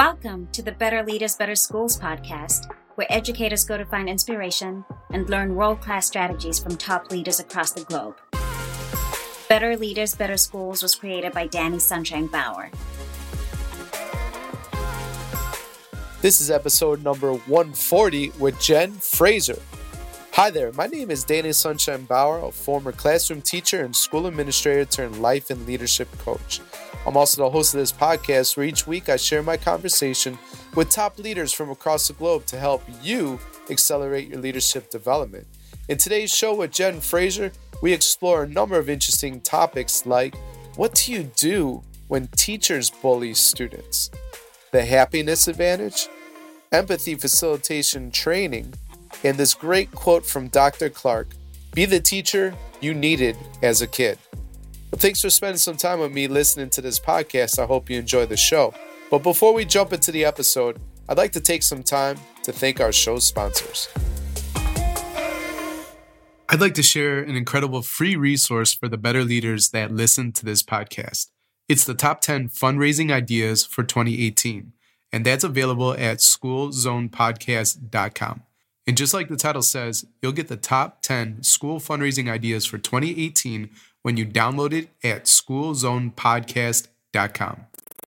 Welcome to the Better Leaders, Better Schools podcast, where educators go to find inspiration and learn world-class strategies from top leaders across the globe. Better Leaders, Better Schools was created by Danny Sunshine Bauer. This is episode number 140 with Jen Fraser. Hi there, my name is Danny Sunshine Bauer, a former classroom teacher and school administrator turned life and leadership coach. I'm also the host of this podcast where each week I share my conversation with top leaders from across the globe to help you accelerate your leadership development. In today's show with Jen Fraser, we explore a number of interesting topics like what do you do when teachers bully students? The happiness advantage, empathy facilitation training, and this great quote from Dr. Clark, be the teacher you needed as a kid. Well, thanks for spending some time with me listening to this podcast. I hope you enjoy the show. But before we jump into the episode, I'd like to take some time to thank our show's sponsors. I'd like to share an incredible free resource for the better leaders that listen to this podcast. It's the top 10 fundraising ideas for 2018, and that's available at schoolzonepodcast.com. And just like the title says, you'll get the top 10 school fundraising ideas for 2018 when you download it at schoolzonepodcast.com.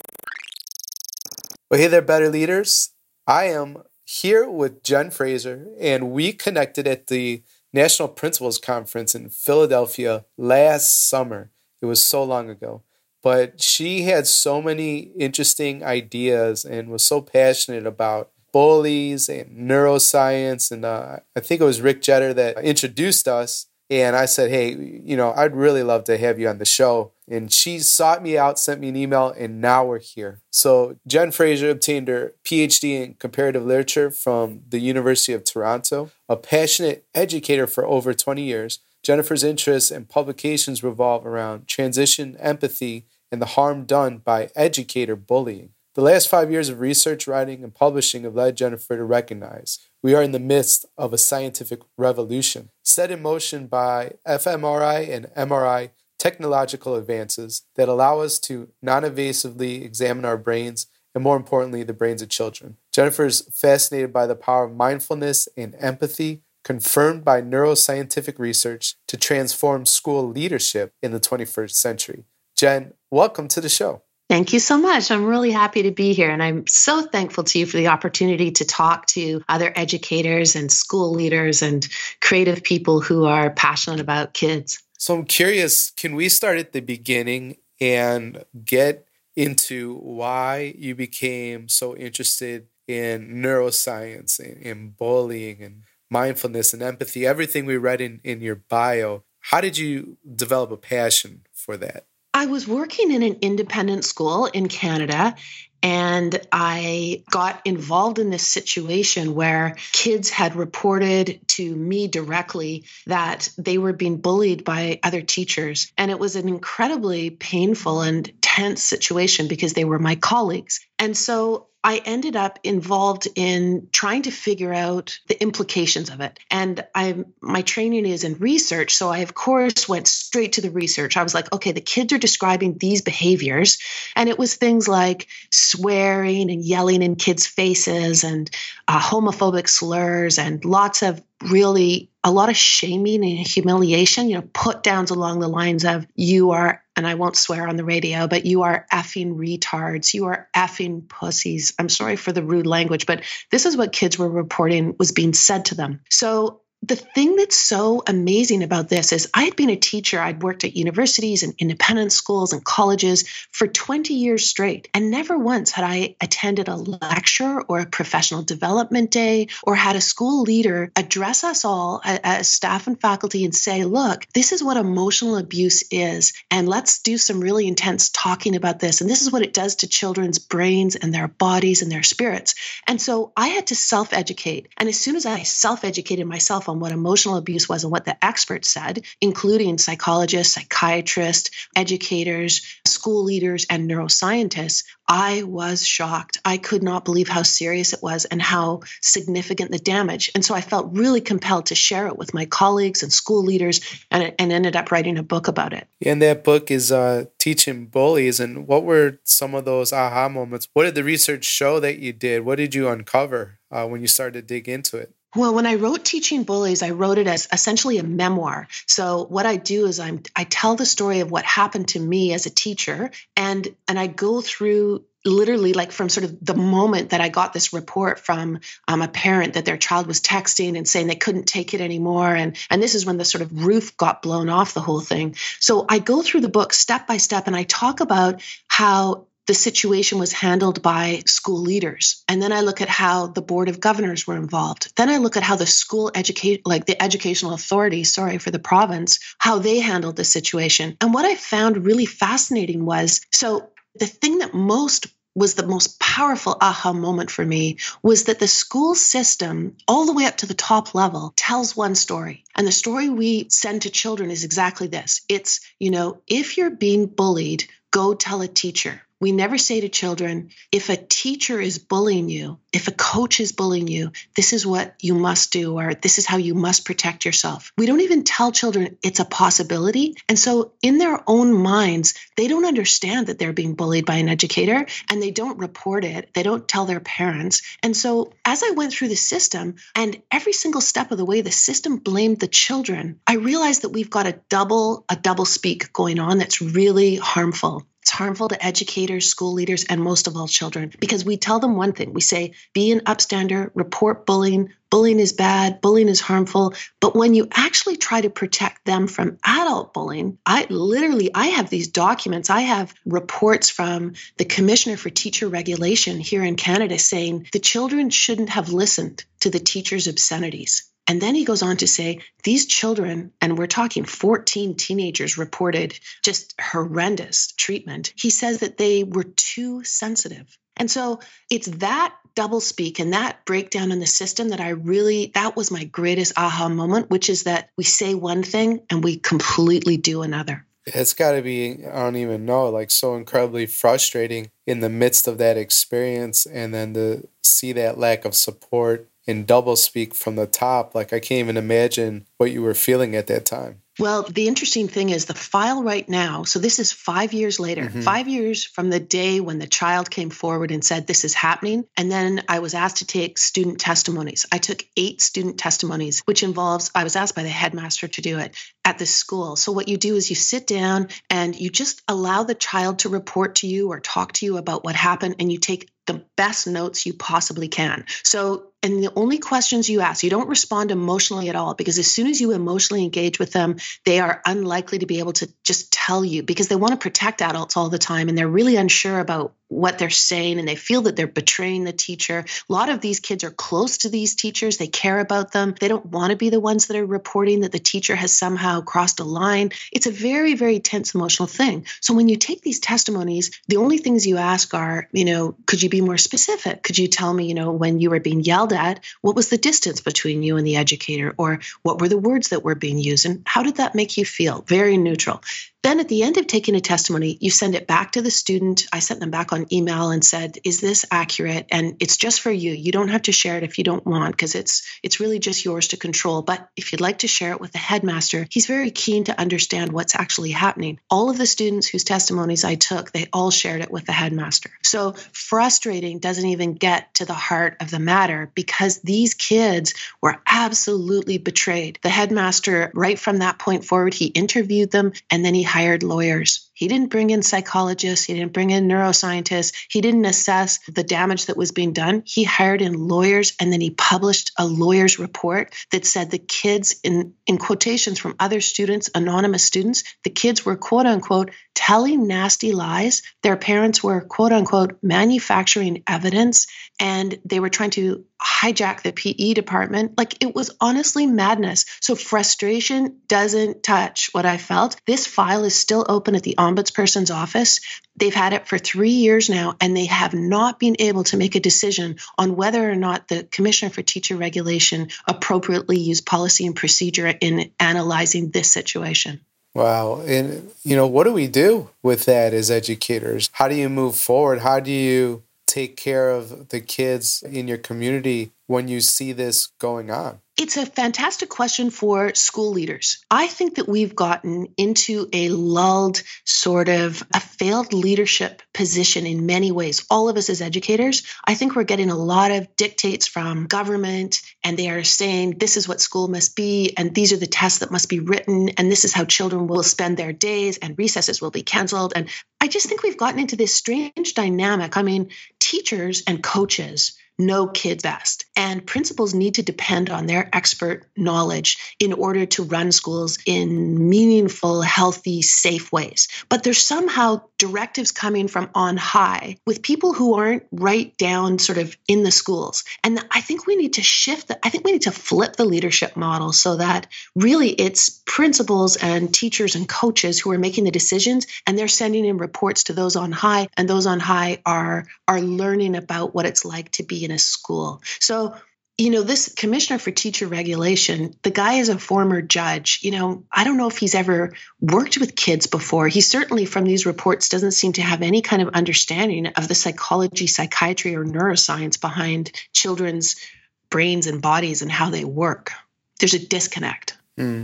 Well, hey there, better leaders. I am here with Jen Fraser, and we connected at the National Principals Conference in Philadelphia last summer. It was so long ago. But she had so many interesting ideas and was so passionate about bullies and neuroscience. And I think it was Rick Jetter that introduced us. And I said, hey, I'd really love to have you on the show. And she sought me out, sent me an email, and now we're here. So Jen Fraser obtained her PhD in comparative literature from the University of Toronto, a passionate educator for over 20 years. Jennifer's interests and publications revolve around transition, empathy, and the harm done by educator bullying. The last 5 years of research, writing, and publishing have led Jennifer to recognize we are in the midst of a scientific revolution set in motion by fMRI and MRI technological advances that allow us to non-invasively examine our brains and, more importantly, the brains of children. Jennifer is fascinated by the power of mindfulness and empathy, confirmed by neuroscientific research to transform school leadership in the 21st century. Jen, welcome to the show. Thank you so much. I'm really happy to be here. And I'm so thankful to you for the opportunity to talk to other educators and school leaders and creative people who are passionate about kids. So I'm curious, can we start at the beginning and get into why you became so interested in neuroscience and bullying and mindfulness and empathy, everything we read in your bio? How did you develop a passion for that? I was working in an independent school in Canada, and I got involved in this situation where kids had reported to me directly that they were being bullied by other teachers. And it was an incredibly painful and tense situation because they were my colleagues. And so I ended up involved in trying to figure out the implications of it. And my training is in research, so I, of course, went straight to the research. I was like, okay, the kids are describing these behaviors. And it was things like swearing and yelling in kids' faces and homophobic slurs and a lot of shaming and humiliation, put downs along the lines of you are, and I won't swear on the radio, but you are effing retards. You are effing pussies. I'm sorry for the rude language, but this is what kids were reporting was being said to them. So the thing that's so amazing about this is I had been a teacher. I'd worked at universities and independent schools and colleges for 20 years straight. And never once had I attended a lecture or a professional development day or had a school leader address us all as staff and faculty and say, look, this is what emotional abuse is. And let's do some really intense talking about this. And this is what it does to children's brains and their bodies and their spirits. And so I had to self-educate. And as soon as I self-educated myself on on what emotional abuse was and what the experts said, including psychologists, psychiatrists, educators, school leaders, and neuroscientists, I was shocked. I could not believe how serious it was and how significant the damage. And so I felt really compelled to share it with my colleagues and school leaders, and ended up writing a book about it. And that book is Teaching Bullies. And what were some of those aha moments? What did the research show that you did? What did you uncover when you started to dig into it? Well, when I wrote Teaching Bullies, I wrote it as essentially a memoir. So what I do is I tell the story of what happened to me as a teacher, and I go through literally like from sort of the moment that I got this report from a parent that their child was texting and saying they couldn't take it anymore. And this is when the sort of roof got blown off the whole thing. So I go through the book step by step, and I talk about how the situation was handled by school leaders. And then I look at how the Board of Governors were involved. Then I look at how the the educational authority, for the province, how they handled the situation. And what I found really fascinating was, so the thing that was the most powerful aha moment for me was that the school system, all the way up to the top level, tells one story. And the story we send to children is exactly this. It's, if you're being bullied, go tell a teacher. We never say to children, if a teacher is bullying you, if a coach is bullying you, this is what you must do, or this is how you must protect yourself. We don't even tell children it's a possibility. And so in their own minds, they don't understand that they're being bullied by an educator, and they don't report it. They don't tell their parents. And so as I went through the system, and every single step of the way, the system blamed the children, I realized that we've got a double speak going on that's really harmful. It's harmful to educators, school leaders, and most of all children, because we tell them one thing. We say, be an upstander, report bullying. Bullying is bad. Bullying is harmful. But when you actually try to protect them from adult bullying, I have these documents. I have reports from the Commissioner for Teacher Regulation here in Canada saying the children shouldn't have listened to the teacher's obscenities. And then he goes on to say, these children, and we're talking 14 teenagers reported just horrendous treatment. He says that they were too sensitive. And so it's that doublespeak and that breakdown in the system that was my greatest aha moment, which is that we say one thing and we completely do another. It's got to be, I don't even know, like so incredibly frustrating in the midst of that experience, and then to see that lack of support and doublespeak from the top. Like I can't even imagine what you were feeling at that time. Well, the interesting thing is the file right now, so this is 5 years later, 5 years from the day when the child came forward and said, this is happening. And then I was asked to take student testimonies. I took 8 student testimonies, which involves, I was asked by the headmaster to do it at the school. So what you do is you sit down and you just allow the child to report to you or talk to you about what happened, and you take the best notes you possibly can. So, and the only questions you ask, you don't respond emotionally at all, because as soon as you emotionally engage with them, they are unlikely to be able to just tell you, because they want to protect adults all the time, and they're really unsure about what they're saying, and they feel that they're betraying the teacher. A lot of these kids are close to these teachers. They care about them. They don't want to be the ones that are reporting that the teacher has somehow crossed a line. It's a very, very tense emotional thing. So when you take these testimonies, the only things you ask are, could you be more specific? Could you tell me, when you were being yelled at, what was the distance between you and the educator? Or what were the words that were being used? And how did that make you feel? Very neutral. Then at the end of taking a testimony, you send it back to the student. I sent them back on email and said, is this accurate? And it's just for you. You don't have to share it if you don't want, because it's really just yours to control. But if you'd like to share it with the headmaster, he's very keen to understand what's actually happening. All of the students whose testimonies I took, they all shared it with the headmaster. So frustrating doesn't even get to the heart of the matter, because these kids were absolutely betrayed. The headmaster, right from that point forward, he interviewed them, and then he hired lawyers. He didn't bring in psychologists. He didn't bring in neuroscientists. He didn't assess the damage that was being done. He hired in lawyers, and then he published a lawyer's report that said the kids, in quotations from other students, anonymous students, the kids were, quote unquote, telling nasty lies. Their parents were, quote unquote, manufacturing evidence, and they were trying to hijack the PE department. Like, it was honestly madness. So frustration doesn't touch what I felt. This file is still open at the ombudsperson's office. They've had it for 3 years now, and they have not been able to make a decision on whether or not the Commissioner for Teacher Regulation appropriately used policy and procedure in analyzing this situation. Wow. And, what do we do with that as educators? How do you move forward? How do you take care of the kids in your community when you see this going on? It's a fantastic question for school leaders. I think that we've gotten into a lulled, sort of a failed leadership position in many ways. All of us as educators, I think we're getting a lot of dictates from government, and they are saying this is what school must be, and these are the tests that must be written, and this is how children will spend their days, and recesses will be canceled. And I just think we've gotten into this strange dynamic. I mean, teachers and coaches know kids best, and principals need to depend on their expert knowledge in order to run schools in meaningful, healthy, safe ways. But there's somehow directives coming from on high with people who aren't right down sort of in the schools. And I think we need to shift I think we need to flip the leadership model so that really it's principals and teachers and coaches who are making the decisions, and they're sending in reports to those on high, and those on high are learning about what it's like to be in a school. So, this Commissioner for Teacher Regulation, the guy is a former judge. I don't know if he's ever worked with kids before. He certainly, from these reports, doesn't seem to have any kind of understanding of the psychology, psychiatry, or neuroscience behind children's brains and bodies and how they work. There's a disconnect.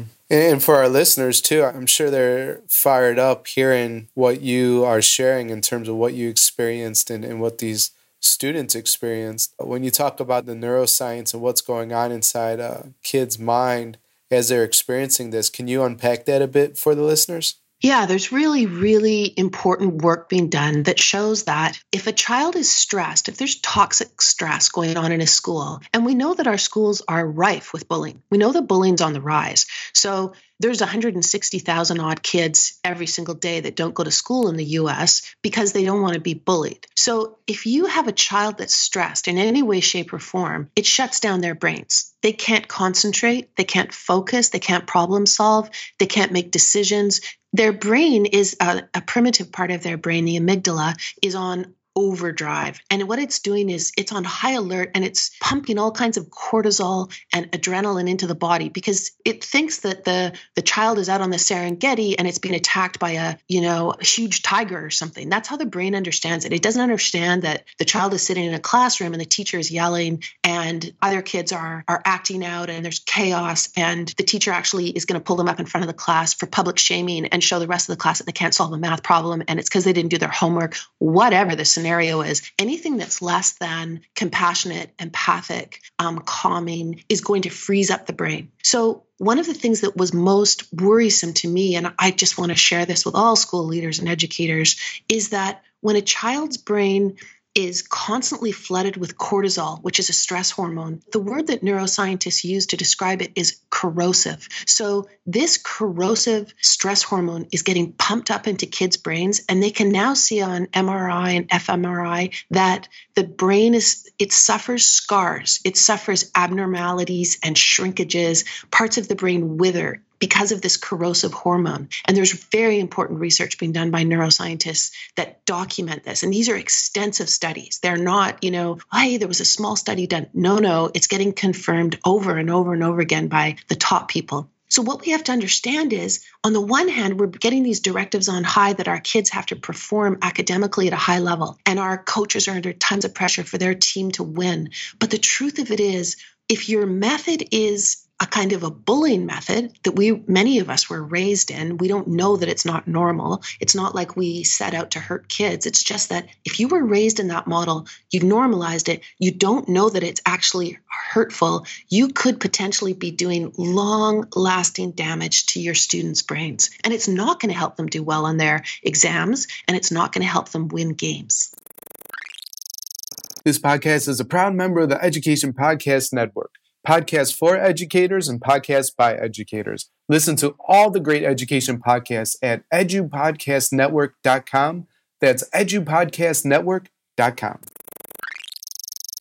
And for our listeners too, I'm sure they're fired up hearing what you are sharing in terms of what you experienced and what these students experienced. When you talk about the neuroscience and what's going on inside a kid's mind as they're experiencing this, can you unpack that a bit for the listeners? Yeah, there's really, really important work being done that shows that if a child is stressed, if there's toxic stress going on in a school, and we know that our schools are rife with bullying. We know that bullying's on the rise. So there's 160,000 odd kids every single day that don't go to school in the US because they don't want to be bullied. So if you have a child that's stressed in any way, shape, or form, it shuts down their brains. They can't concentrate, they can't focus, they can't problem solve, they can't make decisions. Their brain is a primitive part of their brain, the amygdala, is on overdrive. And what it's doing is it's on high alert, and it's pumping all kinds of cortisol and adrenaline into the body because it thinks that the child is out on the Serengeti and it's being attacked by a huge tiger or something. That's how the brain understands it. It doesn't understand that the child is sitting in a classroom and the teacher is yelling and other kids are acting out and there's chaos, and the teacher actually is going to pull them up in front of the class for public shaming and show the rest of the class that they can't solve a math problem, and it's because they didn't do their homework. Whatever the scenario is, anything that's less than compassionate, empathic, calming is going to freeze up the brain. So one of the things that was most worrisome to me, and I just want to share this with all school leaders and educators, is that when a child's brain is constantly flooded with cortisol, which is a stress hormone, the word that neuroscientists use to describe it is corrosive. So this corrosive stress hormone is getting pumped up into kids' brains, and they can now see on MRI and fMRI that the brain it suffers scars, it suffers abnormalities and shrinkages, parts of the brain wither because of this corrosive hormone. And there's very important research being done by neuroscientists that document this. And these are extensive studies. They're not, hey, there was a small study done. No, it's getting confirmed over and over and over again by the top people. So what we have to understand is, on the one hand, we're getting these directives on high that our kids have to perform academically at a high level, and our coaches are under tons of pressure for their team to win. But the truth of it is, if your method is a kind of a bullying method that many of us were raised in, we don't know that it's not normal. It's not like we set out to hurt kids. It's just that if you were raised in that model, you've normalized it, you don't know that it's actually hurtful, you could potentially be doing long-lasting damage to your students' brains. And it's not going to help them do well on their exams, and it's not going to help them win games. This podcast is a proud member of the Education Podcast Network. Podcasts for educators and podcasts by educators. Listen to all the great education podcasts at edupodcastnetwork.com. That's edupodcastnetwork.com.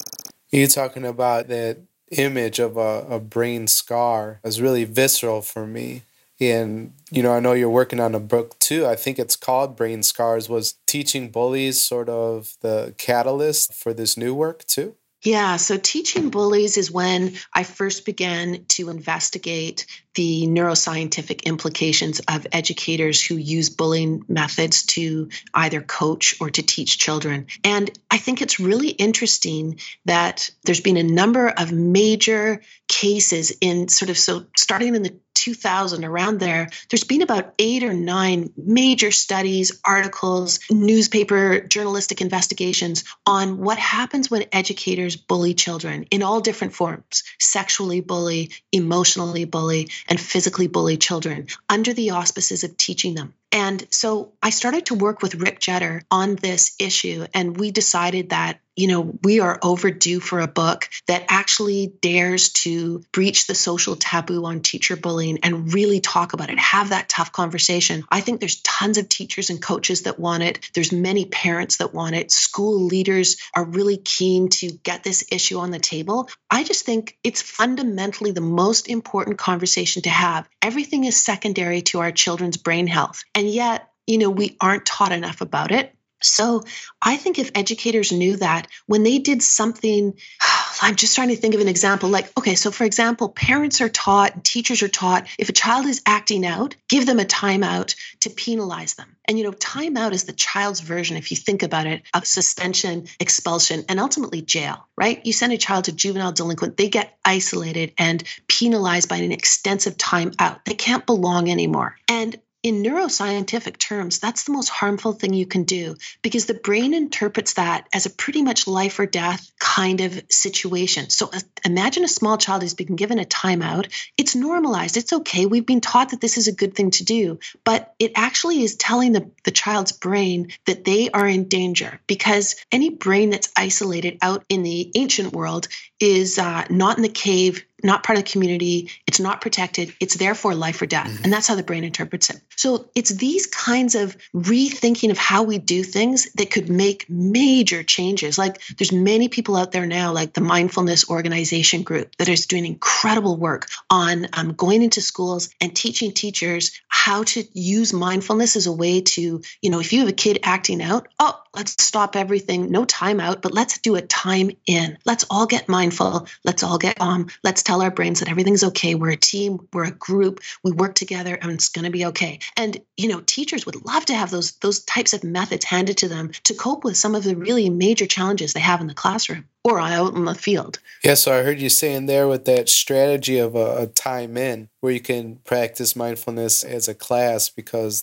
You talking about that image of a brain scar is really visceral for me. And, I know you're working on a book too. I think it's called Brain Scars. Was teaching bullies sort of the catalyst for this new work too? Yeah, so teaching bullies is when I first began to investigate the neuroscientific implications of educators who use bullying methods to either coach or to teach children. And I think it's really interesting that there's been a number of major cases starting in the 2000, around there's been about 8 or 9 major studies, articles, newspaper, journalistic investigations on what happens when educators bully children in all different forms, sexually bully, emotionally bully, and physically bully children under the auspices of teaching them. And so I started to work with Rick Jetter on this issue, and we decided that, we are overdue for a book that actually dares to breach the social taboo on teacher bullying and really talk about it, have that tough conversation. I think there's tons of teachers and coaches that want it. There's many parents that want it. School leaders are really keen to get this issue on the table. I just think it's fundamentally the most important conversation to have. Everything is secondary to our children's brain health. And yet, we aren't taught enough about it. So I think if educators knew that when they did something, I'm just trying to think of an example. So for example, parents are taught, teachers are taught, if a child is acting out, give them a timeout to penalize them. And, timeout is the child's version, if you think about it, of suspension, expulsion, and ultimately jail, right? You send a child to juvenile delinquent, they get isolated and penalized by an extensive timeout. They can't belong anymore. And in neuroscientific terms, that's the most harmful thing you can do because the brain interprets that as a pretty much life or death kind of situation. So imagine a small child who's been given a timeout. It's normalized. It's okay. We've been taught that this is a good thing to do, but it actually is telling the child's brain that they are in danger because any brain that's isolated out in the ancient world is not in the cave, not part of the community. It's not protected. It's therefore life or death. Mm-hmm. And that's how the brain interprets it. So it's these kinds of rethinking of how we do things that could make major changes. Like there's many people out there now, like the Mindfulness Organization Group, that is doing incredible work on going into schools and teaching teachers how to use mindfulness as a way to, if you have a kid acting out, let's stop everything, no timeout, but let's do a time in. Let's all get mindful. Let's all get calm. Let's tell our brains that everything's okay. We're a team. We're a group. We work together and it's going to be okay. And, teachers would love to have those types of methods handed to them to cope with some of the really major challenges they have in the classroom or out in the field. Yeah, so I heard you saying there with that strategy of a time in where you can practice mindfulness as a class because,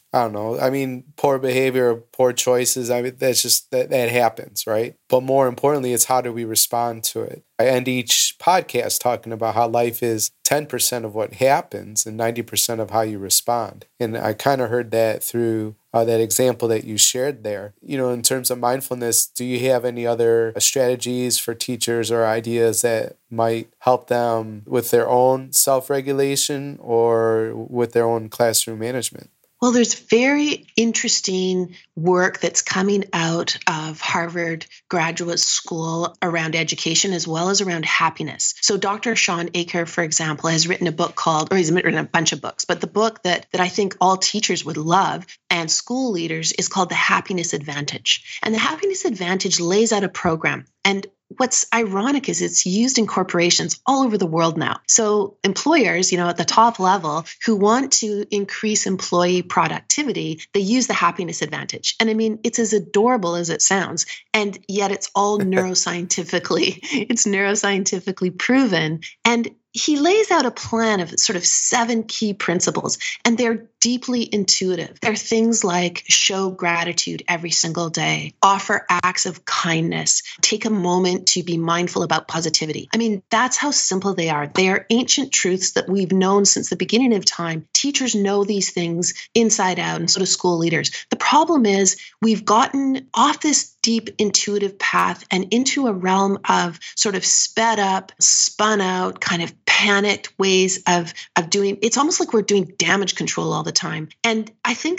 poor behavior, poor choices, that's just, that happens, right? But more importantly, it's how do we respond to it? I end each podcast talking about how life is 10% of what happens and 90% of how you respond. And I kind of heard that through that example that you shared there. In terms of mindfulness, do you have any other strategies for teachers or ideas that might help them with their own self-regulation or with their own classroom management? Well, there's very interesting work that's coming out of Harvard Graduate School around education as well as around happiness. So Dr. Shawn Achor, for example, has written a book called, or he's written a bunch of books, but the book that I think all teachers would love and school leaders is called The Happiness Advantage. And The Happiness Advantage lays out a program. And what's ironic is it's used in corporations all over the world now. So employers, at the top level who want to increase employee productivity, they use the happiness advantage. And it's as adorable as it sounds. And yet it's all neuroscientifically proven. And he lays out a plan of sort of 7 key principles, and they're deeply intuitive. They're things like show gratitude every single day, offer acts of kindness, take a moment to be mindful about positivity. That's how simple they are. They are ancient truths that we've known since the beginning of time. Teachers know these things inside out, and so do school leaders. The problem is we've gotten off this deep intuitive path and into a realm of sort of sped up, spun out, kind of panicked ways of doing. It's almost like we're doing damage control all the time. And I think that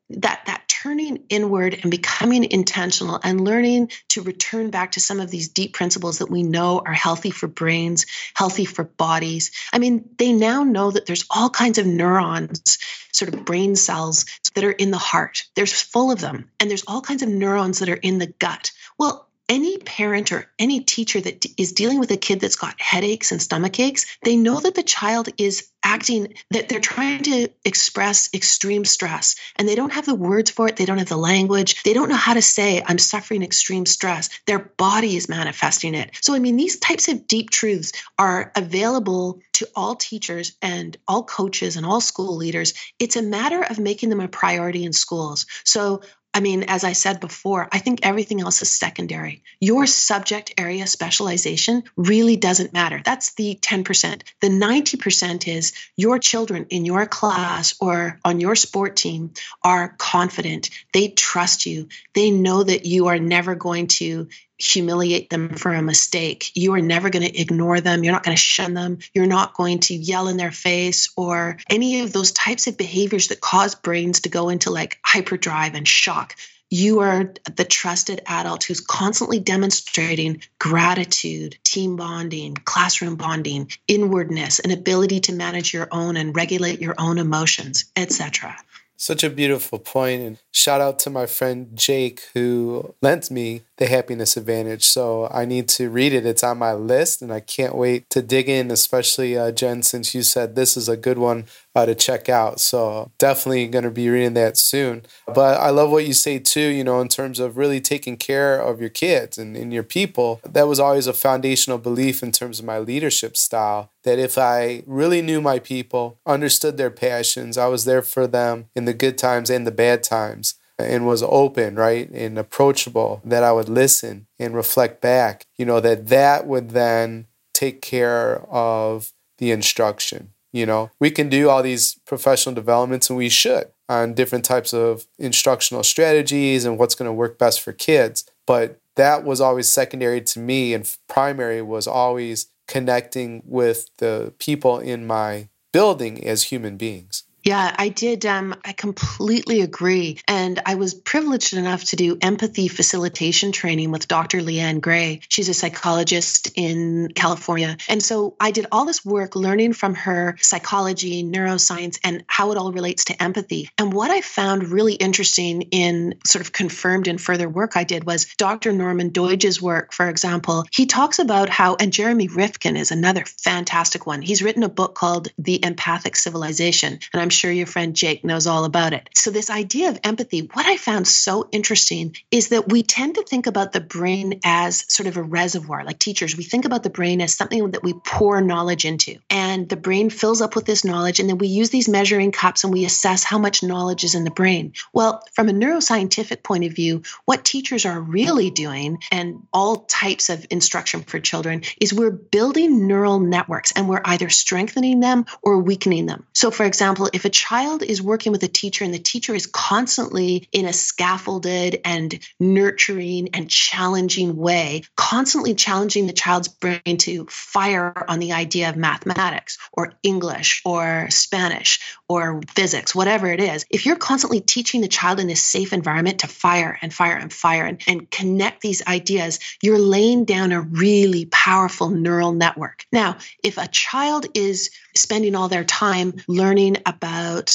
that turning inward and becoming intentional and learning to return back to some of these deep principles that we know are healthy for brains, healthy for bodies. I mean, they now know that there's all kinds of neurons, sort of brain cells that are in the heart. There's full of them. And there's all kinds of neurons that are in the gut. Well, any parent or any teacher that is dealing with a kid that's got headaches and stomach aches, they know that the child is acting, that they're trying to express extreme stress, and they don't have the words for it. They don't have the language. They don't know how to say, I'm suffering extreme stress. Their body is manifesting it. So, I mean, these types of deep truths are available to all teachers and all coaches and all school leaders. It's a matter of making them a priority in schools. So, I mean, as I said before, I think everything else is secondary. Your subject area specialization really doesn't matter. That's the 10%. The 90% is your children in your class or on your sport team are confident. They trust you. They know that you are never going to humiliate them for a mistake. You are never going to ignore them. You're not going to shun them. You're not going to yell in their face or any of those types of behaviors that cause brains to go into like hyperdrive and shock. You are the trusted adult who's constantly demonstrating gratitude, team bonding, classroom bonding, inwardness, an ability to manage your own and regulate your own emotions, etc. Such a beautiful point. And shout out to my friend Jake, who lent me The Happiness Advantage. So I need to read it. It's on my list, and I can't wait to dig in, especially, Jen, since you said this is a good one to check out. So definitely going to be reading that soon. But I love what you say too, in terms of really taking care of your kids and your people. That was always a foundational belief in terms of my leadership style, that if I really knew my people, understood their passions, I was there for them in the good times and the bad times, and was open, right, and approachable, that I would listen and reflect back, that would then take care of the instruction. We can do all these professional developments, and we should, on different types of instructional strategies and what's going to work best for kids. But that was always secondary to me, and primary was always connecting with the people in my building as human beings. Yeah, I did. I completely agree. And I was privileged enough to do empathy facilitation training with Dr. Leanne Gray. She's a psychologist in California. And so I did all this work learning from her psychology, neuroscience, and how it all relates to empathy. And what I found really interesting in sort of confirmed in further work I did was Dr. Norman Doidge's work, for example. He talks about how, and Jeremy Rifkin is another fantastic one. He's written a book called The Empathic Civilization. And I'm sure your friend Jake knows all about it. So this idea of empathy, what I found so interesting is that we tend to think about the brain as sort of a reservoir. Like teachers, we think about the brain as something that we pour knowledge into. And the brain fills up with this knowledge, and then we use these measuring cups and we assess how much knowledge is in the brain. Well, from a neuroscientific point of view, what teachers are really doing, and all types of instruction for children, is we're building neural networks, and we're either strengthening them or weakening them. So for example, if a child is working with a teacher and the teacher is constantly in a scaffolded and nurturing and challenging way, constantly challenging the child's brain to fire on the idea of mathematics or English or Spanish or physics, whatever it is, if you're constantly teaching the child in this safe environment to fire and fire and fire and connect these ideas, you're laying down a really powerful neural network. Now, if a child is spending all their time learning about,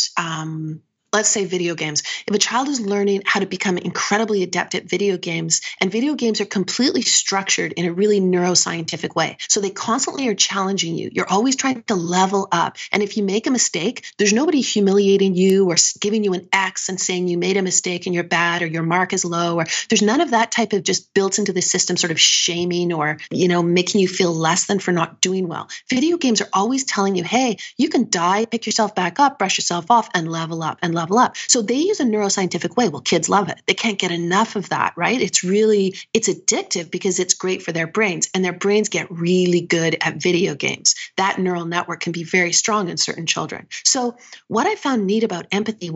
let's say video games. If a child is learning how to become incredibly adept at video games, and video games are completely structured in a really neuroscientific way. So they constantly are challenging you. You're always trying to level up. And if you make a mistake, there's nobody humiliating you or giving you an X and saying you made a mistake and you're bad or your mark is low, or there's none of that type of just built into the system sort of shaming or, making you feel less than for not doing well. Video games are always telling you, hey, you can die, pick yourself back up, brush yourself off, and level up and level up. So they use a neuroscientific way. Well, kids love it. They can't get enough of that, right? It's addictive because it's great for their brains, and their brains get really good at video games. That neural network can be very strong in certain children. So what I found neat about empathy was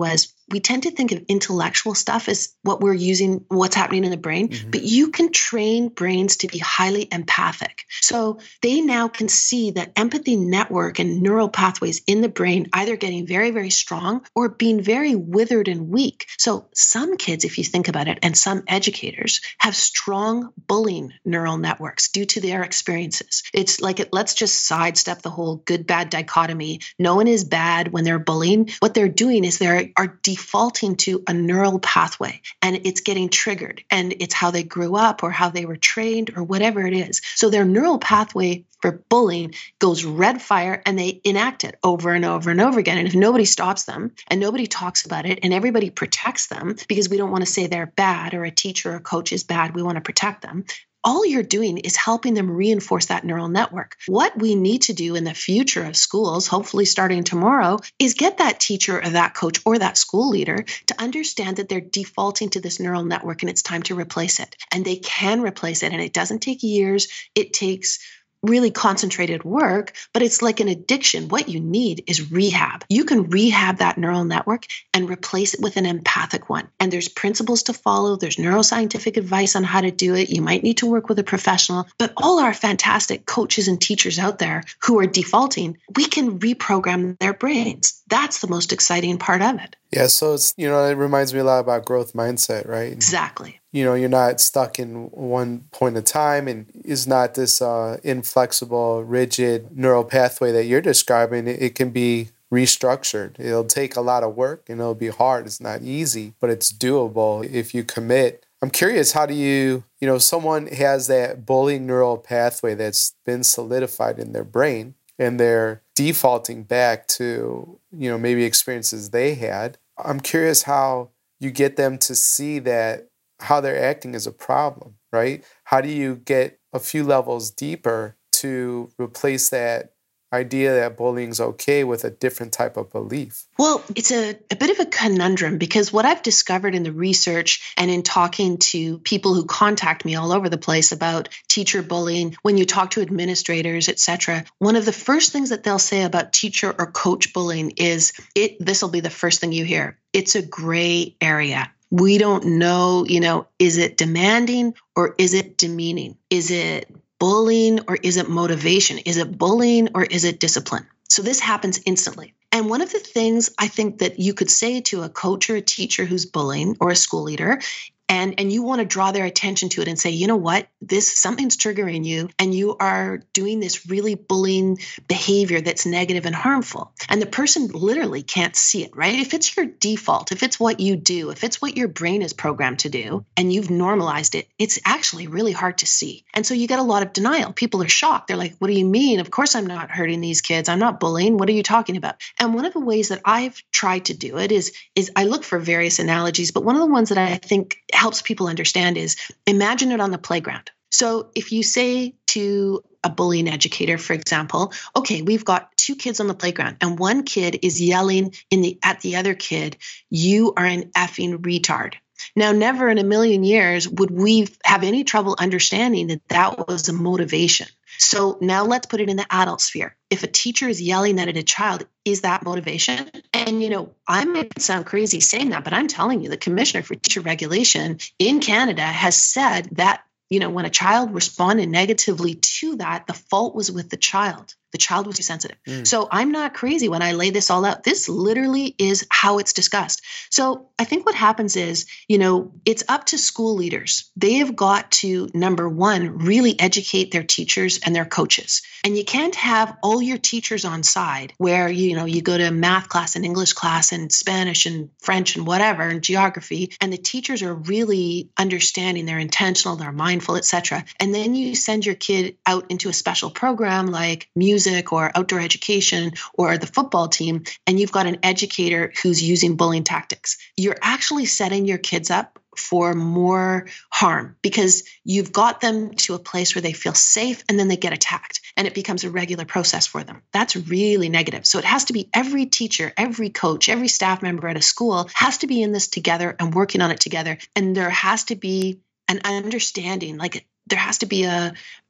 we tend to think of intellectual stuff as what we're using, what's happening in the brain, but you can train brains to be highly empathic. So they now can see that empathy network and neural pathways in the brain either getting very, very strong or being very withered and weak. So some kids, if you think about it, and some educators have strong bullying neural networks due to their experiences. It's like, let's just sidestep the whole good-bad dichotomy. No one is bad when they're bullying. What they're doing is they are defaulting to a neural pathway, and it's getting triggered, and it's how they grew up or how they were trained or whatever it is. So their neural pathway for bullying goes red fire, and they enact it over and over and over again. And if nobody stops them and nobody talks about it and everybody protects them, because we don't want to say they're bad or a teacher or a coach is bad, we want to protect them. All you're doing is helping them reinforce that neural network. What we need to do in the future of schools, hopefully starting tomorrow, is get that teacher or that coach or that school leader to understand that they're defaulting to this neural network and it's time to replace it. And they can replace it. And it doesn't take years. It takes really concentrated work, but it's like an addiction. What you need is rehab. You can rehab that neural network and replace it with an empathic one. And there's principles to follow. There's neuroscientific advice on how to do it. You might need to work with a professional, but all our fantastic coaches and teachers out there who are defaulting, we can reprogram their brains. That's the most exciting part of it. Yeah, so it's, it reminds me a lot about growth mindset, right? Exactly. You're not stuck in one point of time, and is not this inflexible, rigid neural pathway that you're describing. It can be restructured. It'll take a lot of work and it'll be hard. It's not easy, but it's doable if you commit. I'm curious, how do you, someone has that bullying neural pathway that's been solidified in their brain, and they're defaulting back to, maybe experiences they had. I'm curious how you get them to see that how they're acting is a problem, right? How do you get a few levels deeper to replace that idea that bullying's okay with a different type of belief? Well, it's a bit of a conundrum, because what I've discovered in the research and in talking to people who contact me all over the place about teacher bullying, when you talk to administrators, etc., one of the first things that they'll say about teacher or coach bullying is, this will be the first thing you hear, it's a gray area. We don't know, is it demanding or is it demeaning? Is it bullying or is it motivation? Is it bullying or is it discipline? So this happens instantly. And one of the things I think that you could say to a coach or a teacher who's bullying, or a school leader, and you want to draw their attention to it and say, you know what, something's triggering you, and you are doing this really bullying behavior that's negative and harmful. And the person literally can't see it, right? If it's your default, if it's what you do, if it's what your brain is programmed to do, and you've normalized it, it's actually really hard to see. And so you get a lot of denial. People are shocked. They're like, what do you mean? Of course I'm not hurting these kids. I'm not bullying. What are you talking about? And one of the ways that I've tried to do it is I look for various analogies, but one of the ones that I think helps people understand is, imagine it on the playground. So if you say to a bullying educator, for example, okay, we've got two kids on the playground and one kid is yelling at the other kid, you are an effing retard. Now, never in a million years would we have any trouble understanding that that was a motivation. So now let's put it in the adult sphere. If a teacher is yelling at a child, is that motivation? And, I might sound crazy saying that, but I'm telling you, the Commissioner for Teacher Regulation in Canada has said that, when a child responded negatively to that, the fault was with the child. The child was too sensitive. So I'm not crazy when I lay this all out. This literally is how it's discussed. So I think what happens is, it's up to school leaders. They have got to, number one, really educate their teachers and their coaches. And you can't have all your teachers on side where, you go to math class and English class and Spanish and French and whatever, and geography, and the teachers are really understanding, they're intentional, they're mindful, etc. And then you send your kid out into a special program like music or outdoor education or the football team, and you've got an educator who's using bullying tactics. You're actually setting your kids up for more harm, because you've got them to a place where they feel safe and then they get attacked and it becomes a regular process for them. That's really negative. So it has to be every teacher, every coach, every staff member at a school has to be in this together and working on it together. And there has to be an understanding, like there has to be a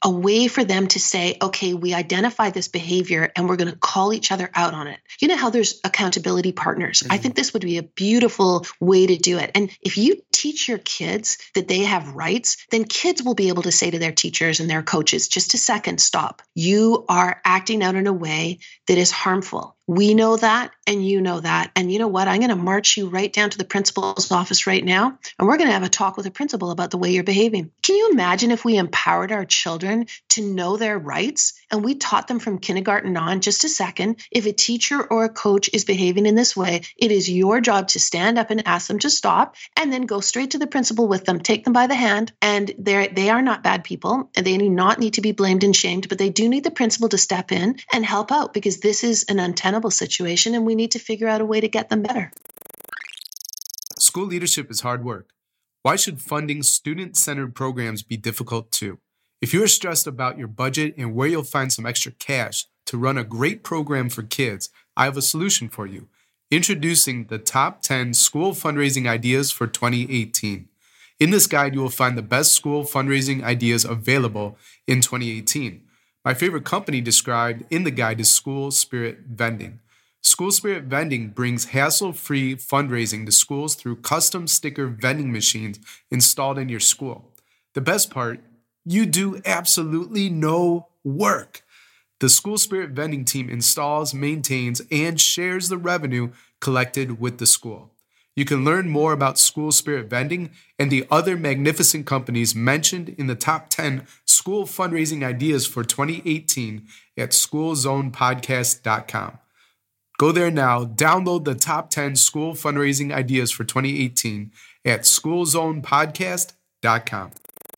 a way for them to say, okay, we identify this behavior and we're going to call each other out on it. You know how there's accountability partners? I think this would be a beautiful way to do it. And if you teach your kids that they have rights, then kids will be able to say to their teachers and their coaches, just a second, stop. You are acting out in a way that is harmful. We know that, and you know that. And you know what? I'm going to march you right down to the principal's office right now, and we're going to have a talk with the principal about the way you're behaving. Can you imagine if we empowered our children to know their rights and we taught them from kindergarten on, just a second, if a teacher or a coach is behaving in this way, it is your job to stand up and ask them to stop, and then go straight to the principal with them, take them by the hand. And they are not bad people, and they do not need to be blamed and shamed, but they do need the principal to step in and help out, because this is an untenable situation and we need to figure out a way to get them better. School leadership is hard work. Why should funding student-centered programs be difficult too? If you're stressed about your budget and where you'll find some extra cash to run a great program for kids, I have a solution for you. Introducing the top 10 school fundraising ideas for 2018. In this guide, you will find the best school fundraising ideas available in 2018. My favorite company described in the guide is School Spirit Vending. School Spirit Vending brings hassle-free fundraising to schools through custom sticker vending machines installed in your school. The best part, you do absolutely no work. The School Spirit Vending team installs, maintains, and shares the revenue collected with the school. You can learn more about School Spirit Vending and the other magnificent companies mentioned in the top 10 school fundraising ideas for 2018 at schoolzonepodcast.com. Go there now, download the top 10 school fundraising ideas for 2018 at schoolzonepodcast.com.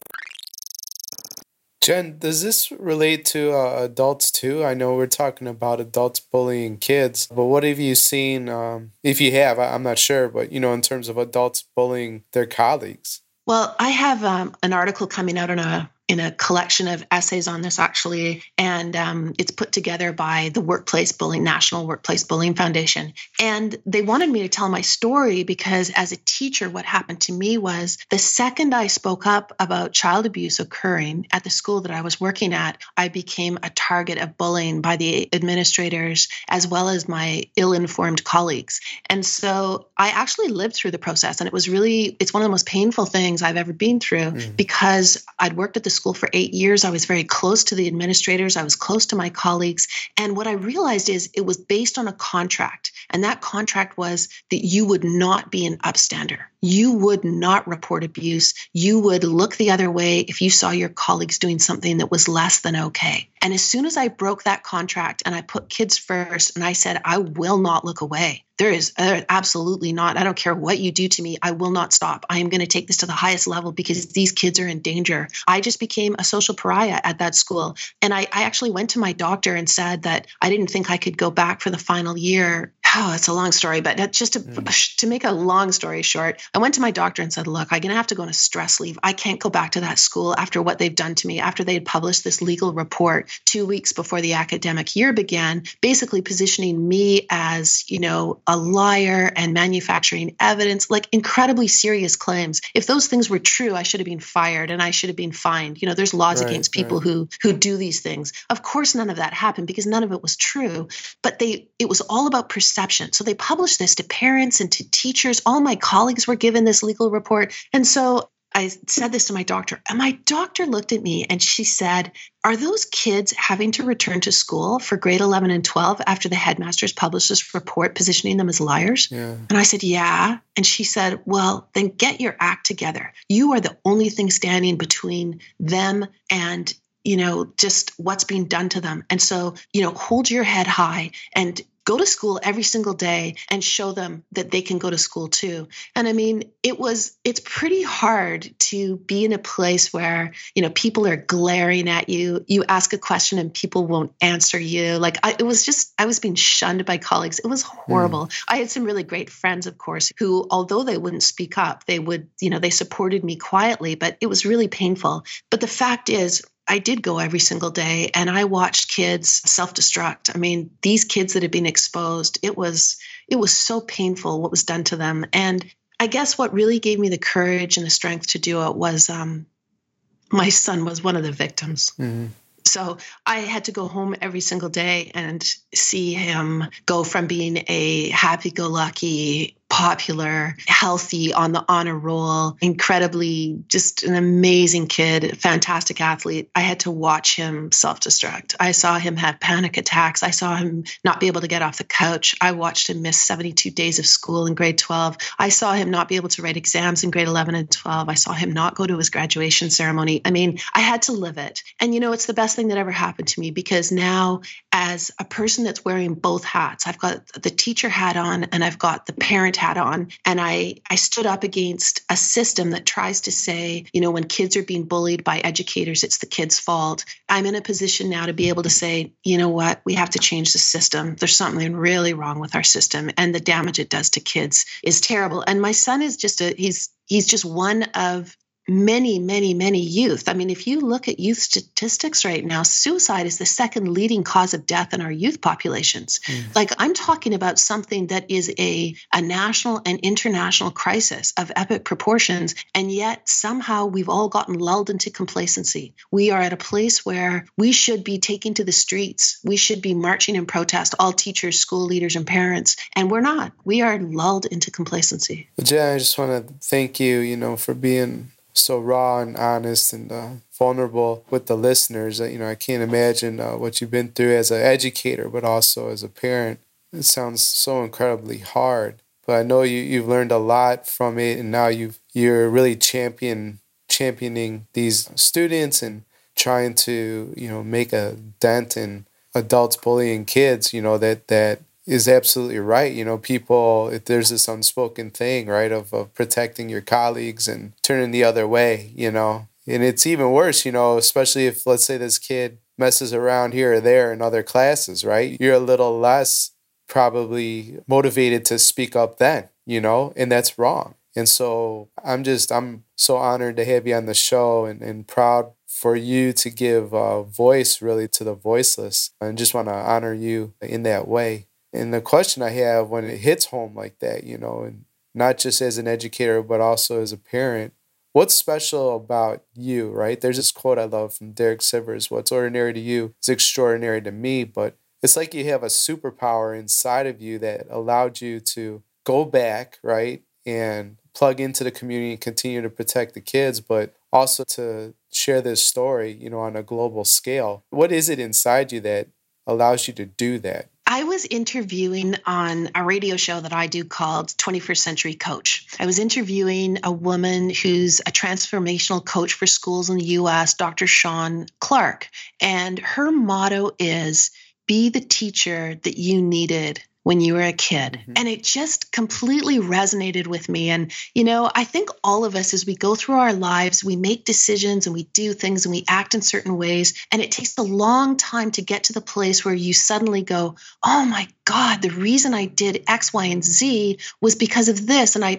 Jen, does this relate to adults too? I know we're talking about adults bullying kids, but what have you seen, if you have, I'm not sure, but in terms of adults bullying their colleagues? Well, I have an article coming out in a collection of essays on this, actually, and it's put together by the National Workplace Bullying Foundation. And they wanted me to tell my story because as a teacher, what happened to me was the second I spoke up about child abuse occurring at the school that I was working at, I became a target of bullying by the administrators as well as my ill-informed colleagues. And so I actually lived through the process, and it's one of the most painful things I've ever been through because I'd worked at the school for 8 years. I was very close to the administrators. I was close to my colleagues. And what I realized is it was based on a contract. And that contract was that you would not be an upstander. You would not report abuse. You would look the other way if you saw your colleagues doing something that was less than okay. And as soon as I broke that contract and I put kids first and I said, I will not look away. There is absolutely not. I don't care what you do to me. I will not stop. I am going to take this to the highest level because these kids are in danger. I just became a social pariah at that school. And I actually went to my doctor and said that I didn't think I could go back for the final year. Oh, it's a long story, but just to make a long story short, I went to my doctor and said, look, I'm going to have to go on a stress leave. I can't go back to that school after what they've done to me, after they had published this legal report 2 weeks before the academic year began, basically positioning me as, a liar and manufacturing evidence, like incredibly serious claims. If those things were true, I should have been fired and I should have been fined. There's laws against people who do these things. Of course, none of that happened because none of it was true, but it was all about perception. So they published this to parents and to teachers. All my colleagues were given this legal report. And so I said this to my doctor, and my doctor looked at me and she said, are those kids having to return to school for grade 11 and 12 after the headmasters published this report positioning them as liars? Yeah. And I said, yeah. And she said, well, then get your act together. You are the only thing standing between them and just what's being done to them. And so, hold your head high and go to school every single day and show them that they can go to school too. And I mean, it's pretty hard to be in a place where, people are glaring at you. You ask a question and people won't answer you. I was being shunned by colleagues. It was horrible. I had some really great friends, of course, who, although they wouldn't speak up, they would, they supported me quietly, but it was really painful. But the fact is, I did go every single day and I watched kids self-destruct. I mean, these kids that had been exposed, it was so painful what was done to them. And I guess what really gave me the courage and the strength to do it was my son was one of the victims. So I had to go home every single day and see him go from being a happy-go-lucky, popular, healthy, on the honor roll, incredibly just an amazing kid, fantastic athlete. I had to watch him self-destruct. I saw him have panic attacks. I saw him not be able to get off the couch. I watched him miss 72 days of school in grade 12. I saw him not be able to write exams in grade 11 and 12. I saw him not go to his graduation ceremony. I mean, I had to live it. And it's the best thing that ever happened to me, because now, as a person that's wearing both hats, I've got the teacher hat on and I've got the parent hat on. And I stood up against a system that tries to say, when kids are being bullied by educators, it's the kid's fault. I'm in a position now to be able to say, you know what, we have to change the system. There's something really wrong with our system, and the damage it does to kids is terrible. And my son is just he's just one of many, many, many youth. I mean, if you look at youth statistics right now, suicide is the second leading cause of death in our youth populations. Like, I'm talking about something that is a national and international crisis of epic proportions. And yet somehow we've all gotten lulled into complacency. We are at a place where we should be taking to the streets. We should be marching in protest, all teachers, school leaders, and parents. And we're not. We are lulled into complacency. Jen, I just want to thank you, for being so raw and honest and vulnerable with the listeners. I can't imagine what you've been through as an educator, but also as a parent. It sounds so incredibly hard, but I know you've learned a lot from it, and now you're really championing these students and trying to make a dent in adults bullying kids. That is absolutely right. People, if there's this unspoken thing, right, of protecting your colleagues and turning the other way, and it's even worse, especially if, let's say, this kid messes around here or there in other classes, right? You're a little less probably motivated to speak up then, and that's wrong. And so I'm so honored to have you on the show and proud for you to give voice really to the voiceless, and just want to honor you in that way. And the question I have when it hits home like that, and not just as an educator, but also as a parent, what's special about you, right? There's this quote I love from Derek Sivers: "What's ordinary to you is extraordinary to me." But it's like you have a superpower inside of you that allowed you to go back, right, and plug into the community and continue to protect the kids, but also to share this story, on a global scale. What is it inside you that allows you to do that? I was interviewing on a radio show that I do called 21st Century Coach. I was interviewing a woman who's a transformational coach for schools in the U.S., Dr. Shawn Clark. And her motto is, be the teacher that you needed when you were a kid. And it just completely resonated with me. And, I think all of us, as we go through our lives, we make decisions and we do things and we act in certain ways. And it takes a long time to get to the place where you suddenly go, oh my God, the reason I did X, Y, and Z was because of this. And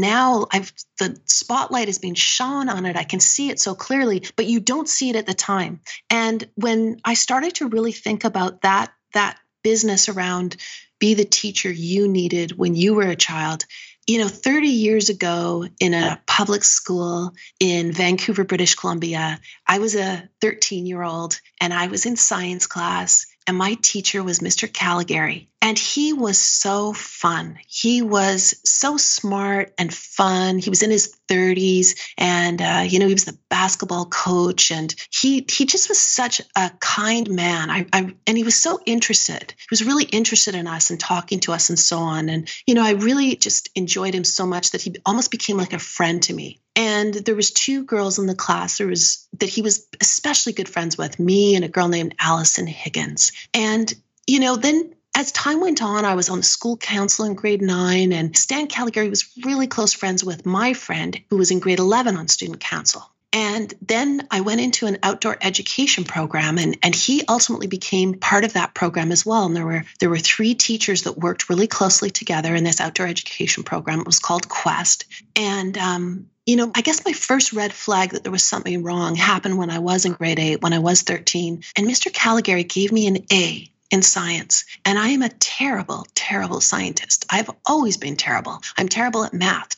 the spotlight has been shone on it. I can see it so clearly, but you don't see it at the time. And when I started to really think about that business around be the teacher you needed when you were a child. 30 years ago in a public school in Vancouver, British Columbia, I was a 13-year-old and I was in science class, and my teacher was Mr. Caligari. And he was so fun. He was so smart and fun. He was in his 30s, and he was the basketball coach, and he just was such a kind man. And he was so interested. He was really interested in us and talking to us and so on. And I really just enjoyed him so much that he almost became like a friend to me. And there was two girls in the class that he was especially good friends with, me and a girl named Allison Higgins. And then as time went on, I was on the school council in grade 9, and Stan Caligari was really close friends with my friend who was in grade 11 on student council. And then I went into an outdoor education program, and he ultimately became part of that program as well. And there were 3 teachers that worked really closely together in this outdoor education program. It was called Quest. And I guess my first red flag that there was something wrong happened when I was in grade 8, when I was 13. And Mr. Caligari gave me an A in science. And I am a terrible, terrible scientist. I've always been terrible. I'm terrible at math too.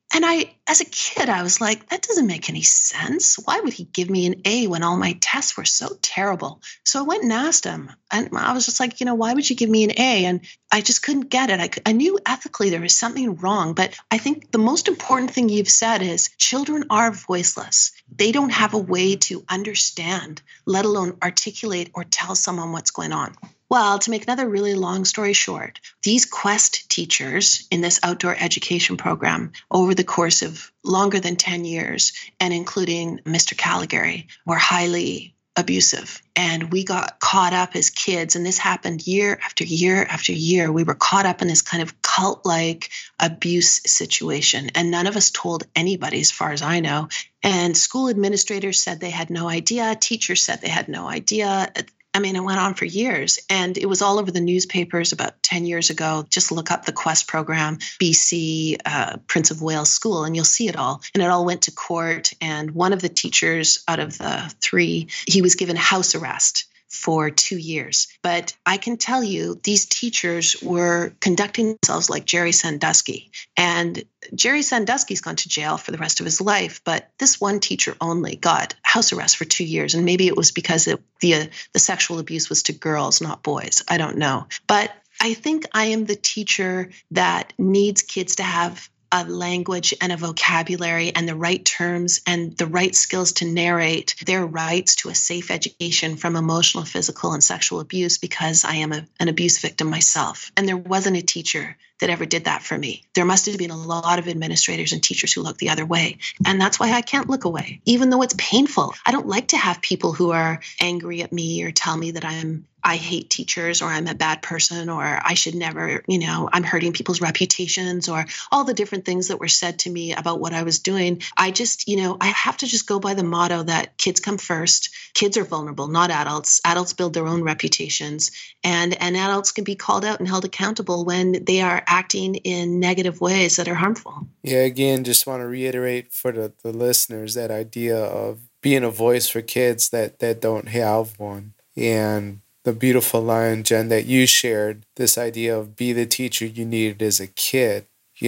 And as a kid, I was like, that doesn't make any sense. Why would he give me an A when all my tests were so terrible? So I went and asked him, and I was just like, why would you give me an A? And I just couldn't get it. I knew ethically there was something wrong, but I think the most important thing you've said is children are voiceless. They don't have a way to understand, let alone articulate or tell someone what's going on. Well, to make another really long story short, these Quest teachers in this outdoor education program over the course of longer than 10 years, and including Mr. Caligari, were highly abusive. And we got caught up as kids, and this happened year after year after year. We were caught up in this kind of cult-like abuse situation, and none of us told anybody, as far as I know. And school administrators said they had no idea. Teachers said they had no idea. I mean, it went on for years, and it was all over the newspapers about 10 years ago. Just look up the Quest program, BC, Prince of Wales School, and you'll see it all. And it all went to court, and one of the teachers out of the three, he was given house arrest for 2 years. But I can tell you, these teachers were conducting themselves like Jerry Sandusky. And Jerry Sandusky's gone to jail for the rest of his life, but this one teacher only got house arrest for 2 years. And maybe it was because the sexual abuse was to girls, not boys. I don't know. But I think I am the teacher that needs kids to have a language and a vocabulary and the right terms and the right skills to narrate their rights to a safe education from emotional, physical, and sexual abuse, because I am an abuse victim myself. And there wasn't a teacher that ever did that for me. There must have been a lot of administrators and teachers who looked the other way. And that's why I can't look away, even though it's painful. I don't like to have people who are angry at me or tell me that I hate teachers, or I'm a bad person, or I should never, I'm hurting people's reputations, or all the different things that were said to me about what I was doing. I just, I have to just go by the motto that kids come first. Kids are vulnerable, not adults. Adults build their own reputations, and adults can be called out and held accountable when they are acting in negative ways that are harmful. Yeah, again, just want to reiterate for the listeners that idea of being a voice for kids that don't have one. And the beautiful line, Jen, that you shared, this idea of be the teacher you needed as a kid.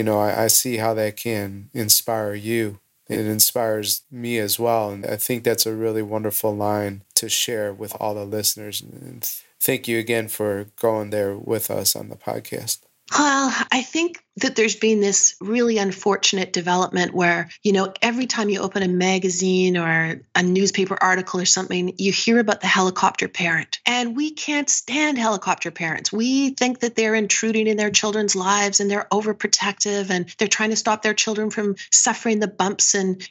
I see how that can inspire you. It inspires me as well. And I think that's a really wonderful line to share with all the listeners. And thank you again for going there with us on the podcast. Well, I think that there's been this really unfortunate development where, every time you open a magazine or a newspaper article or something, you hear about the helicopter parent. And we can't stand helicopter parents. We think that they're intruding in their children's lives and they're overprotective and they're trying to stop their children from suffering the bumps and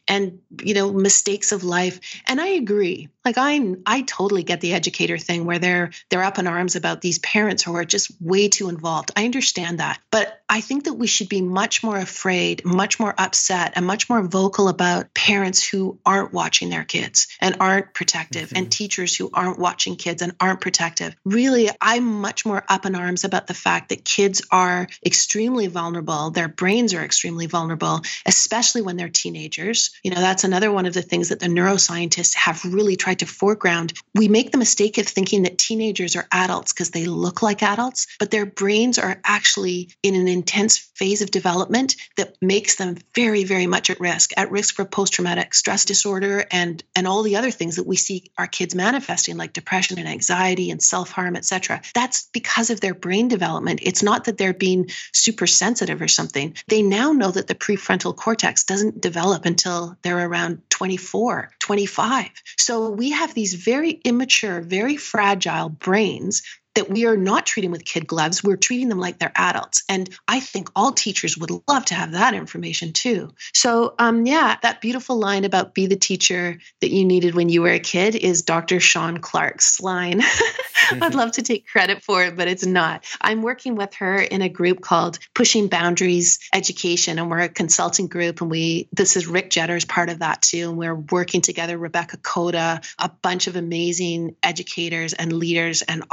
mistakes of life. And I agree. Like I totally get the educator thing where they're up in arms about these parents who are just way too involved. I understand that. But I think that we should be much more afraid, much more upset, and much more vocal about parents who aren't watching their kids and aren't protective, and teachers who aren't watching kids and aren't protective. Really, I'm much more up in arms about the fact that kids are extremely vulnerable. Their brains are extremely vulnerable, especially when they're teenagers. That's another one of the things that the neuroscientists have really tried to foreground. We make the mistake of thinking that teenagers are adults because they look like adults, but their brains are actually in an intense phase of development that makes them very, very much at risk for post-traumatic stress disorder and all the other things that we see our kids manifesting, like depression and anxiety and self-harm, etc. That's because of their brain development. It's not that they're being super sensitive or something. They now know that the prefrontal cortex doesn't develop until they're around 24, 25. So we have these very immature, very fragile brains that we are not treating with kid gloves. We're treating them like they're adults. And I think all teachers would love to have that information too. So that beautiful line about be the teacher that you needed when you were a kid is Dr. Sean Clark's line. I'd love to take credit for it, but it's not. I'm working with her in a group called Pushing Boundaries Education, and we're a consulting group, and this is Rick Jetter's part of that too, and we're working together, Rebecca Coda, a bunch of amazing educators and leaders and authors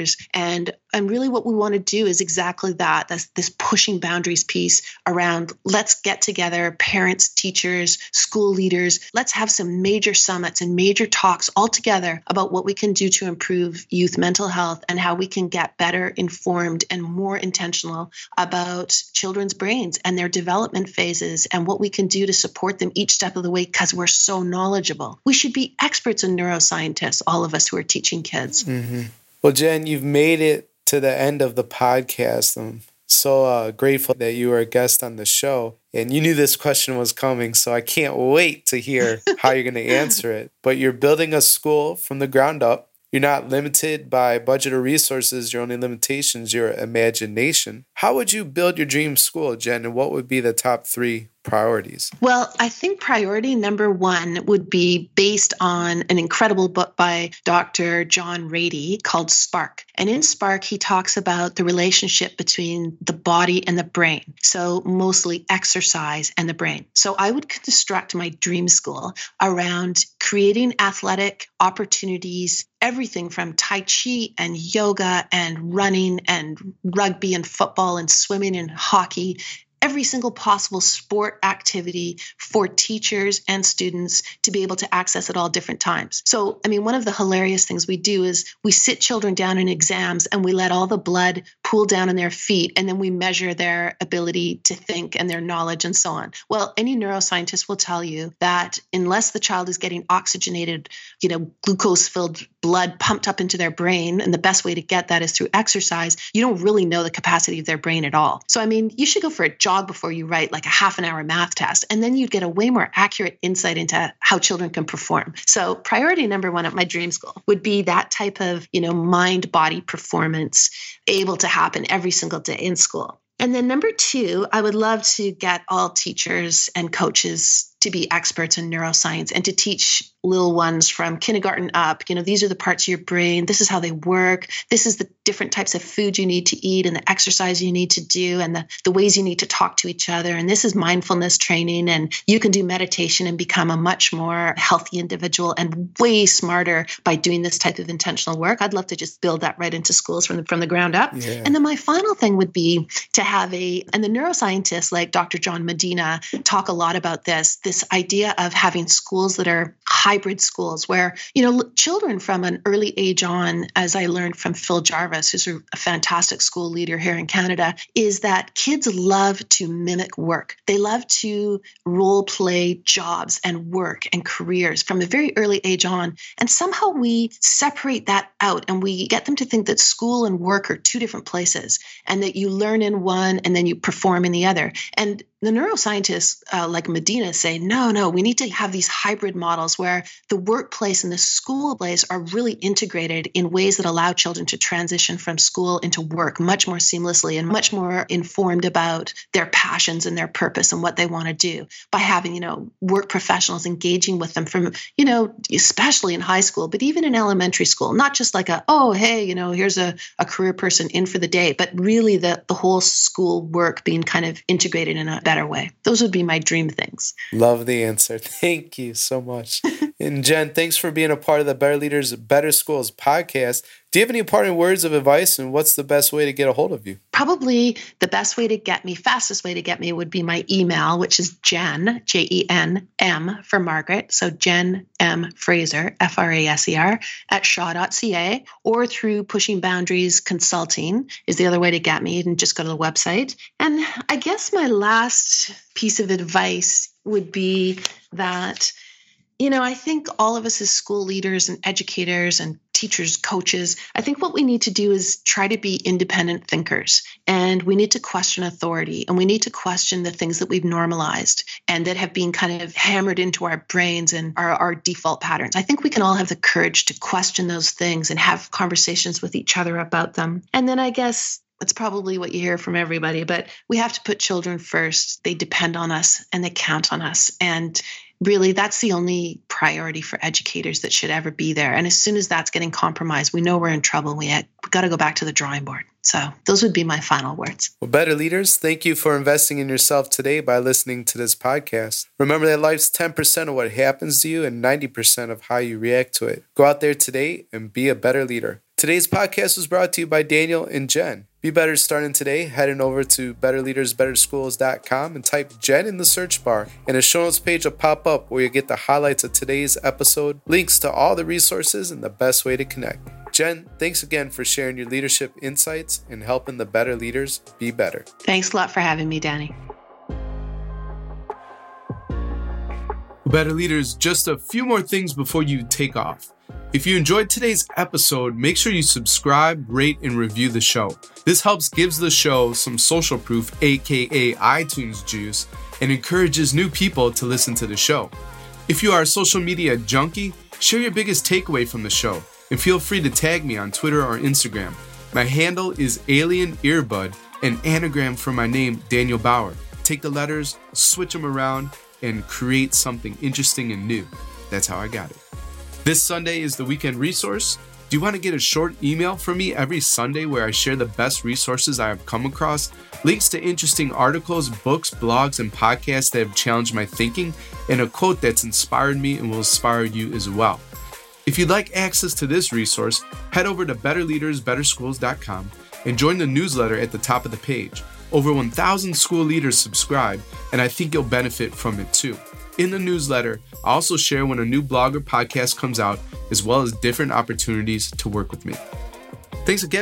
teachers. And really what we want to do is exactly that. That's this pushing boundaries piece around let's get together, parents, teachers, school leaders. Let's have some major summits and major talks all together about what we can do to improve youth mental health and how we can get better informed and more intentional about children's brains and their development phases and what we can do to support them each step of the way because we're so knowledgeable. We should be experts and neuroscientists, all of us who are teaching kids. Mm-hmm. Well, Jen, you've made it to the end of the podcast. I'm so grateful that you were a guest on the show. And you knew this question was coming, so I can't wait to hear how you're going to answer it. But you're building a school from the ground up. You're not limited by budget or resources. Your only limitation is your imagination. How would you build your dream school, Jen, and what would be the top 3 priorities? Well, I think priority number 1 would be based on an incredible book by Dr. John Ratey called Spark. And in Spark, he talks about the relationship between the body and the brain. So mostly exercise and the brain. So I would construct my dream school around creating athletic opportunities, everything from Tai Chi and yoga and running and rugby and football and swimming and hockey, every single possible sport activity for teachers and students to be able to access at all different times. So, one of the hilarious things we do is we sit children down in exams and we let all the blood pool down in their feet, and then we measure their ability to think and their knowledge and so on. Well, any neuroscientist will tell you that unless the child is getting oxygenated, glucose-filled blood pumped up into their brain, and the best way to get that is through exercise, you don't really know the capacity of their brain at all. So, you should go for a jog before you write like a half an hour math test, and then you'd get a way more accurate insight into how children can perform. So priority number 1 at my dream school would be that type of, mind-body performance able to happen every single day in school. And then number 2, I would love to get all teachers and coaches to be experts in neuroscience and to teach little ones from kindergarten up. These are the parts of your brain. This is how they work. This is the different types of food you need to eat and the exercise you need to do and the ways you need to talk to each other. And this is mindfulness training. And you can do meditation and become a much more healthy individual and way smarter by doing this type of intentional work. I'd love to just build that right into schools from the ground up. Yeah. And then my final thing would be to have and the neuroscientists like Dr. John Medina talk a lot about this idea of having schools that are hybrid schools where, children from an early age on, as I learned from Phil Jarvis, who's a fantastic school leader here in Canada, is that kids love to mimic work. They love to role play jobs and work and careers from a very early age on. And somehow we separate that out and we get them to think that school and work are 2 different places and that you learn in one and then you perform in the other. And the neuroscientists like Medina say, no, we need to have these hybrid models where the workplace and the school place are really integrated in ways that allow children to transition from school into work much more seamlessly and much more informed about their passions and their purpose and what they want to do by having, work professionals engaging with them from, especially in high school, but even in elementary school, not just like here's a career person in for the day, but really the whole school work being kind of integrated in a better way. Those would be my dream things. Love the answer. Thank you so much. And Jen, thanks for being a part of the Better Leaders, Better Schools podcast. Do you have any parting words of advice, and what's the best way to get a hold of you? Probably the best way to get me, fastest way to get me would be my email, which is Jen, Jen, for Margaret. So Jen M. Fraser, Fraser, at shaw.ca, or through Pushing Boundaries Consulting is the other way to get me. You can just go to the website. And I guess my last piece of advice would be that, I think all of us as school leaders and educators and teachers, coaches, I think what we need to do is try to be independent thinkers. And we need to question authority. And we need to question the things that we've normalized and that have been kind of hammered into our brains and our default patterns. I think we can all have the courage to question those things and have conversations with each other about them. And then I guess it's probably what you hear from everybody, but we have to put children first. They depend on us and they count on us. And really, that's the only priority for educators that should ever be there. And as soon as that's getting compromised, we know we're in trouble. We've got to go back to the drawing board. So those would be my final words. Well, Better Leaders, thank you for investing in yourself today by listening to this podcast. Remember that life's 10% of what happens to you and 90% of how you react to it. Go out there today and be a better leader. Today's podcast was brought to you by Daniel and Jen. Be better starting today. Heading over to betterleadersbetterschools.com and type Jen in the search bar, and a show notes page will pop up where you get the highlights of today's episode, links to all the resources, and the best way to connect. Jen, thanks again for sharing your leadership insights and helping the better leaders be better. Thanks a lot for having me, Danny. Better leaders, just a few more things before you take off. If you enjoyed today's episode, make sure you subscribe, rate, and review the show. This helps gives the show some social proof, aka iTunes juice, and encourages new people to listen to the show. If you are a social media junkie, share your biggest takeaway from the show, and feel free to tag me on Twitter or Instagram. My handle is Alien Earbud, an anagram for my name, Daniel Bauer. Take the letters, switch them around, and create something interesting and new. That's how I got it. This Sunday is the weekend resource. Do you want to get a short email from me every Sunday where I share the best resources I have come across, links to interesting articles, books, blogs, and podcasts that have challenged my thinking, and a quote that's inspired me and will inspire you as well? If you'd like access to this resource, head over to betterleadersbetterschools.com and join the newsletter at the top of the page. Over 1,000 school leaders subscribe, and I think you'll benefit from it too. In the newsletter, I also share when a new blog or podcast comes out, as well as different opportunities to work with me. Thanks again